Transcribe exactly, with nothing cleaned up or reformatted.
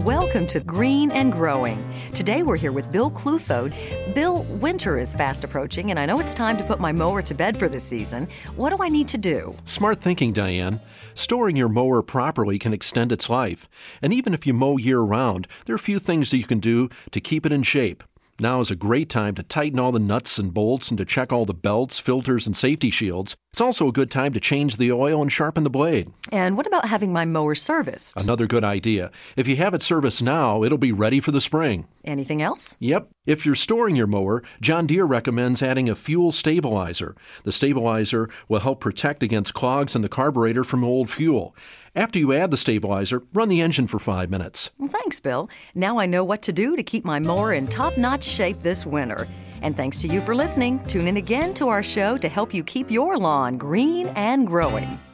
welcome to Green and Growing. Today we're here with Bill Cluthode. Bill, winter is fast approaching, and I know it's time to put my mower to bed for the season. What do I need to do? Smart thinking, Diane. Storing your mower properly can extend its life. And even if you mow year-round, there are a few things that you can do to keep it in shape. Now is a great time to tighten all the nuts and bolts and to check all the belts, filters, and safety shields. It's also a good time to change the oil and sharpen the blade. And what about having my mower serviced? Another good idea. If you have it serviced now, it'll be ready for the spring. Anything else? Yep. If you're storing your mower, John Deere recommends adding a fuel stabilizer. The stabilizer will help protect against clogs in the carburetor from old fuel. After you add the stabilizer, run the engine for five minutes. Well, thanks, Bill. Now I know what to do to keep my mower in top-notch shape this winter. And thanks to you for listening. Tune in again to our show to help you keep your lawn green and growing.